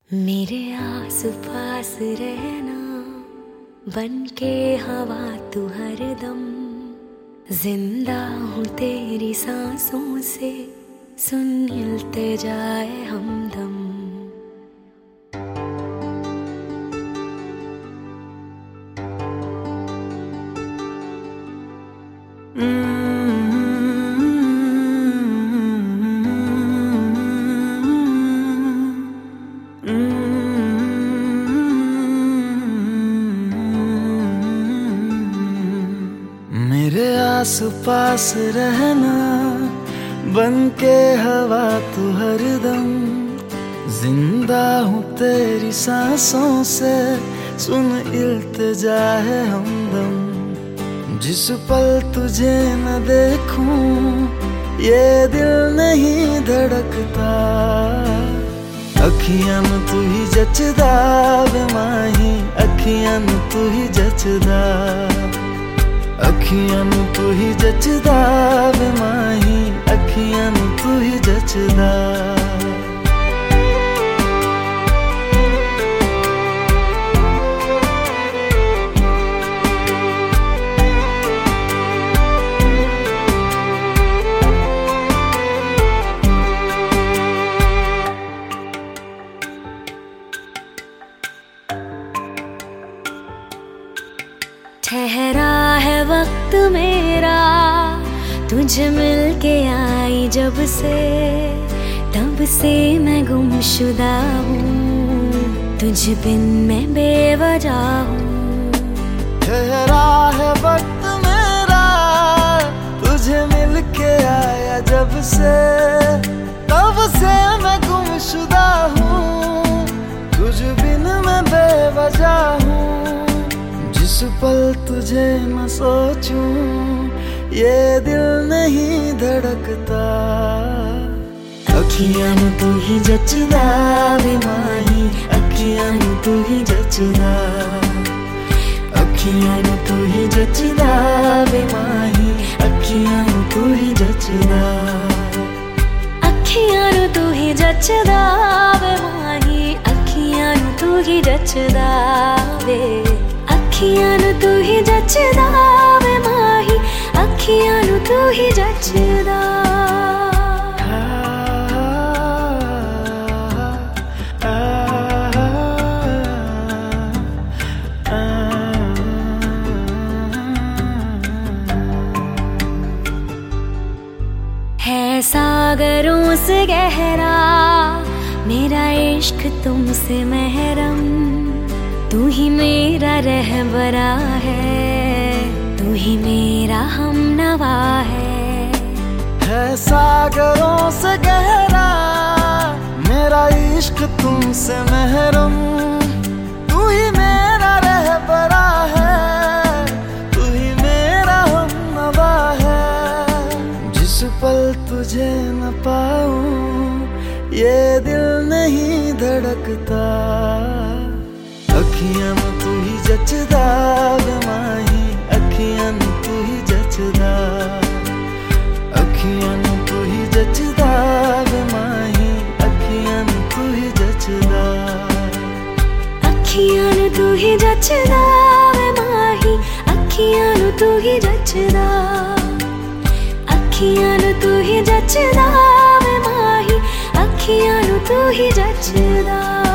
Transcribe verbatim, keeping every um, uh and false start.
मेरे आस पास रहना, बन के हवा तू हरदम। जिंदा हूँ तेरी सांसों से, सुन मिलते जाए हमदम। मेरे आस पास रहना, बन के हवा तू हरदम। जिंदा हूँ तेरी सांसों से, सुन इल्तिजा है हमदम। जिस पल तुझे न देखूं, ये दिल नहीं धड़कता। अखियां में तू ही जचदा वे माही, अखियां में तू ही जचदा। अखियां नू तू ही जचदा वे माही, अखियां नू तू ही जचदा। ठहरा है वक्त मेरा, तुझे मिलके आई जब से, तब से मैं गुमशुदा हूँ, तुझ बिन मैं बेवजह हूँ। ठहरा है वक्त मेरा, तुझे मिलके आया जब से, तब से मैं गुमशुदा हूँ, तुझ बिन मैं बेवजह हूँ। जिस पल तुझे न सोचूं, ये दिल नहीं धड़कता। अखियां नू तू ही जचदा वे माही, अखियां नू तू ही जचदा। अखियां नू तू ही जचदा वे माही, अखियां नू तू ही जचदा। अखियां नू तू ही जचदा वे माही, अखियां नू तू ही जचदा वे। अखियां नू तू ही जचदा वे माही, अखियां नू तू ही जचदा। है सागरों से गहरा मेरा इश्क तुमसे महरम। तू ही मेरा रहबरा है, तू ही मेरा हमनवा है। है सागरों से गहरा मेरा इश्क तुमसे महरम। तू ही मेरा रहबरा है, तू ही मेरा हमनवा है। जिस पल तुझे न पाऊं, ये दिल नहीं धड़कता। अखियां में तू ही जचदा वे माही, अखियां में तू ही जचदा। अखियां में तू ही जचदा वे माही, अखियां में तू ही जचदा। अखियां में तू ही जचदा वे माही, अखियां में तू ही जचदा। अखियां में तू ही जचदा वे माही, अखियां में तू ही जचदा।